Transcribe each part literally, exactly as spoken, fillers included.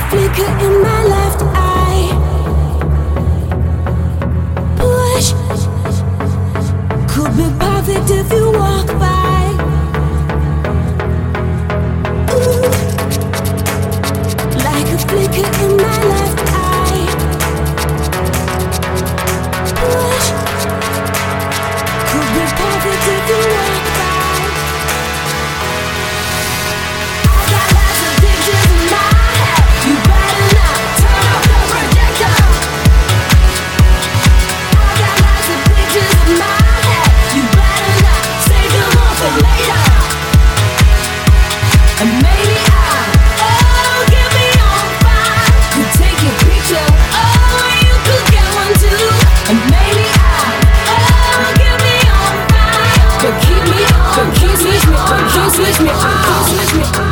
flicker in my left eye. Push could be perfect if you walk by. Ooh, like a flicker in my left eye. Push could be perfect if you walk by. Switch me out, switch me out.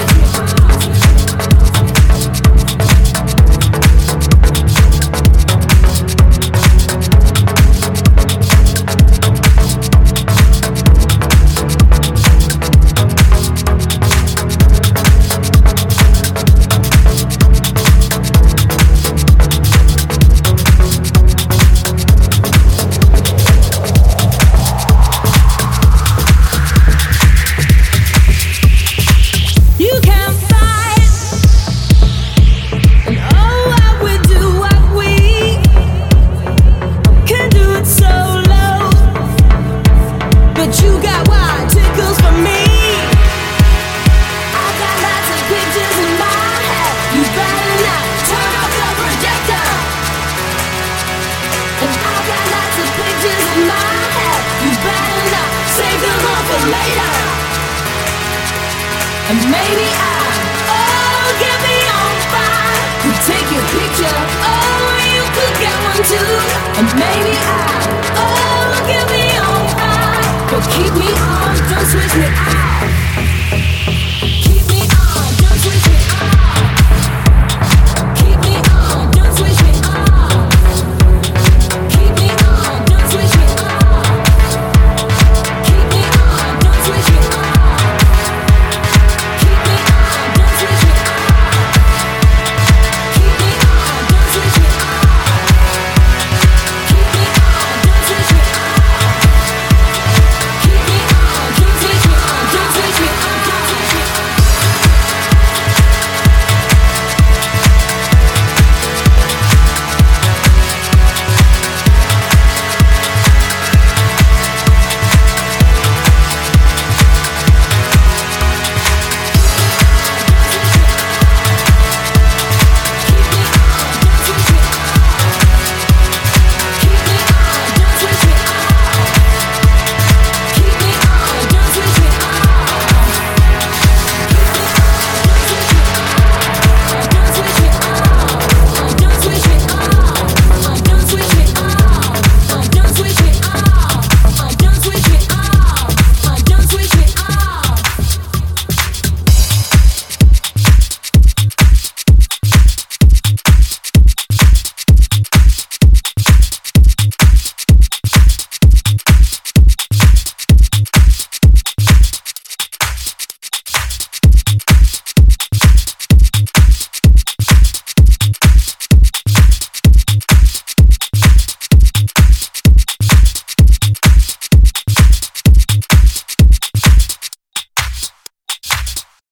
And maybe I, oh, get me on fire. Could take your picture, oh, you could get one too. And maybe I, oh, get me on fire. But keep me on, don't switch me out.